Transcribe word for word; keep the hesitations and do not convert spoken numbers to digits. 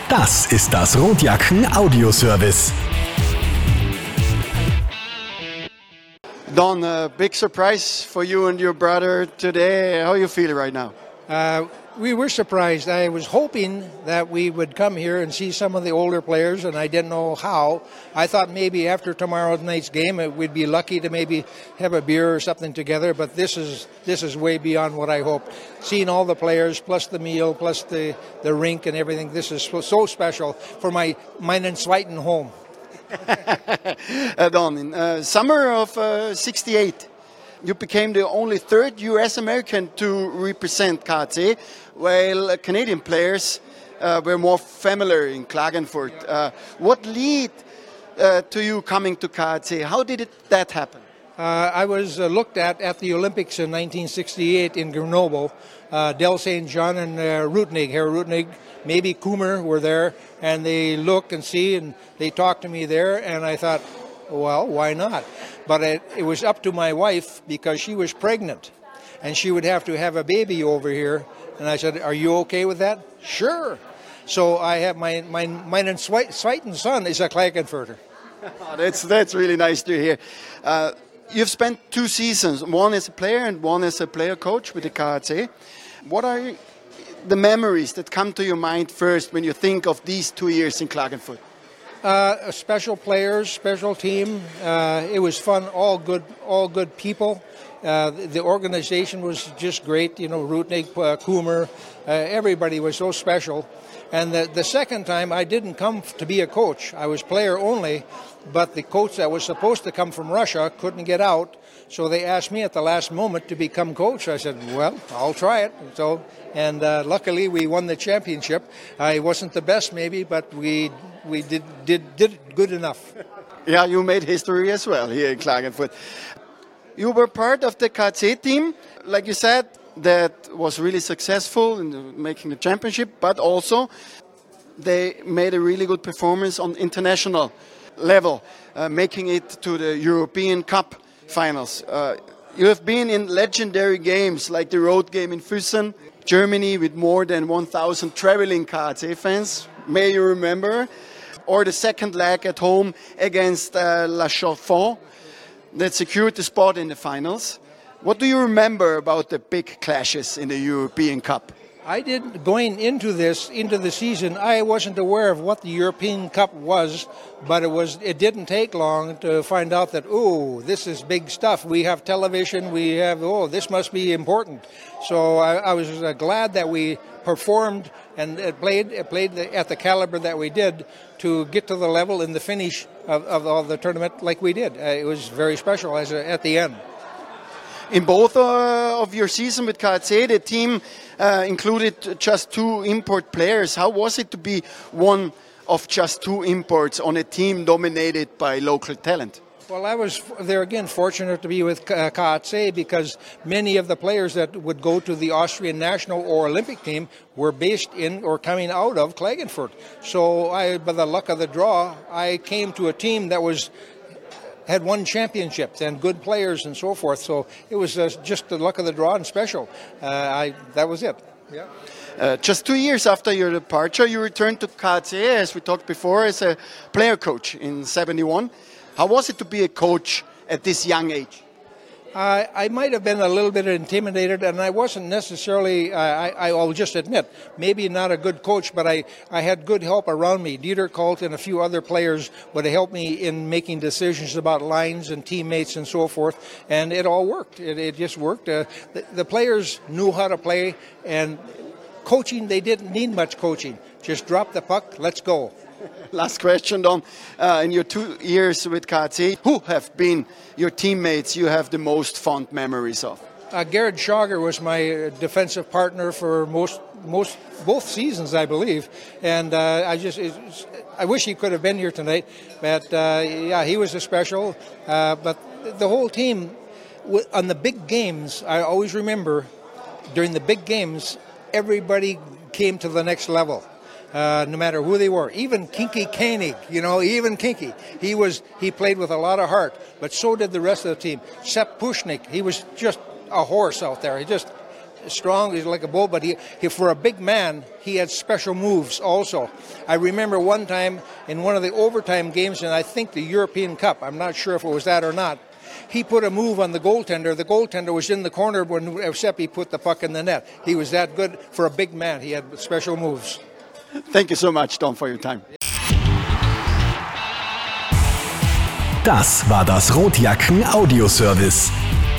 Das ist das Rotjacken Audioservice. Don, a big surprise for you and your brother today. How you feel right now? Uh, we were surprised. I was hoping that we would come here and see some of the older players, and I didn't know how. I thought maybe after tomorrow night's game we'd be lucky to maybe have a beer or something together, but this is this is way beyond what I hoped. Seeing all the players, plus the meal, plus the, the rink and everything, this is so, so special for my meinen zweiten home. uh, Don, in uh, summer of uh, sixty-eight, you became the only third U S American to represent K C, while uh, Canadian players uh, were more familiar in Klagenfurt. Uh, what led uh, to you coming to K C? How did it, that happen? Uh, I was uh, looked at at the Olympics in nineteen sixty-eight in Grenoble. Uh, Del Saint John and uh, Rutnig, Herr Rutnig, maybe Kummer were there, and they look and see, and they talked to me there, and I thought, well, why not? But it, it was up to my wife because she was pregnant, and she would have to have a baby over here. And I said, are you okay with that? Sure. So I have my my meinen zweiten son is a Klagenfurter. Oh, that's that's really nice to hear. Uh, you've spent two seasons, one as a player and one as a player coach with the K C. What are the memories that come to your mind first when you think of these two years in Klagenfurt? Uh, special players, special team. Uh, it was fun. All good, all good people. Uh, the, the organization was just great. You know, Rutnig, uh, Kummer, uh, everybody was so special. And the, the second time, I didn't come to be a coach. I was player only, but the coach that was supposed to come from Russia couldn't get out. So they asked me at the last moment to become coach. I said, well, I'll try it. So, and uh, luckily we won the championship. I wasn't the best maybe, but we we did did did good enough. Yeah, you made history as well here in Klagenfurt. You were part of the K C team, like you said, that was really successful in making the championship, but also they made a really good performance on international level, uh, making it to the European Cup finals. Uh, you have been in legendary games like the road game in Füssen, Germany, with more than one thousand traveling K C fans, may you remember, or the second leg at home against uh, La Chaux-de-Fonds that secured the spot in the finals. What do you remember about the big clashes in the European Cup? I did going into this into the season. I wasn't aware of what the European Cup was, but it was. It didn't take long to find out that oh, this is big stuff. We have television. We have oh, this must be important. So I, I was uh, glad that we performed and it played it played the, at the caliber that we did to get to the level in the finish of, of, of the tournament like we did. Uh, it was very special as a, at the end. In both uh, of your season with K C, the team uh, included just two import players. How was it to be one of just two imports on a team dominated by local talent? Well, I was there again fortunate to be with K C because many of the players that would go to the Austrian national or Olympic team were based in or coming out of Klagenfurt. So I, by the luck of the draw, I came to a team that was had won championships and good players and so forth. So it was uh, just the luck of the draw and special. Uh, I that was it. Yeah. Uh, just two years after your departure, you returned to K C, as we talked before, as a player coach in seventy-one. How was it to be a coach at this young age? Uh, I might have been a little bit intimidated, and I wasn't necessarily, uh, I, I'll just admit, maybe not a good coach, but I, I had good help around me. Dieter Colt and a few other players would help me in making decisions about lines and teammates and so forth, and it all worked. It, it just worked. Uh, the, the players knew how to play, and coaching, they didn't need much coaching. Just drop the puck, let's go. Last question, Don. Uh, in your two years with K C, who have been your teammates you have the most fond memories of? Uh, Gerhard Schauger was my defensive partner for most, most both seasons, I believe. And uh, I just, I wish he could have been here tonight. But uh, yeah, he was a special. Uh, but the whole team, on the big games, I always remember during the big games, everybody came to the next level. Uh, no matter who they were, even Kinky Koenig, you know, even Kinky, he was he played with a lot of heart, but so did the rest of the team. Sepp Pushnik, he was just a horse out there. He just strong, he's like a bull, but he, he for a big man, he had special moves also. I remember one time in one of the overtime games, and I think the European Cup, I'm not sure if it was that or not, he put a move on the goaltender. The goaltender was in the corner when Seppi put the puck in the net. He was that good for a big man. He had special moves. Thank you so much, Tom, for your time. Das war das Rotjacken Audioservice.